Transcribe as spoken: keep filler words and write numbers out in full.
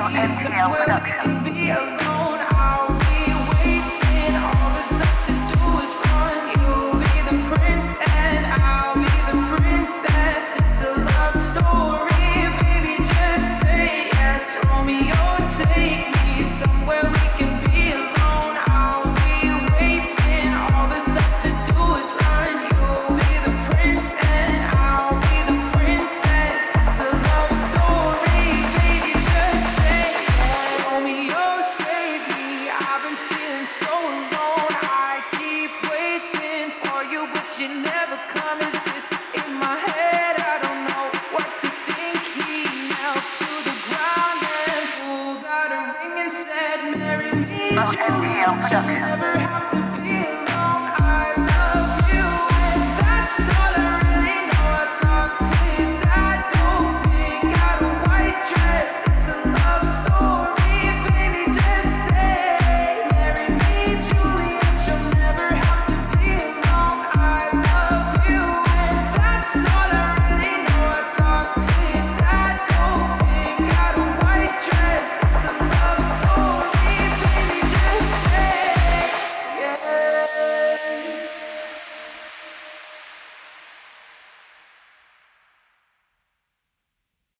be somewhere we can be alone. I'll be waiting. All that's left to do is run. You'll be the prince and I'll be the princess. It's a love story, baby. Just say yes, Romeo. Take me somewhere we can be alone. I'll be waiting. All that's left to do is run. You'll be the prince and I'll be the princess. It's a love story, baby. Just say yes. Romeo, save me. I've been feeling so alone. I keep waiting for you, but you never come. Is this in my head? I don't know what to think. He knelt to the ground and pulled out a ring and said, marry me, Juliet. You'll never have to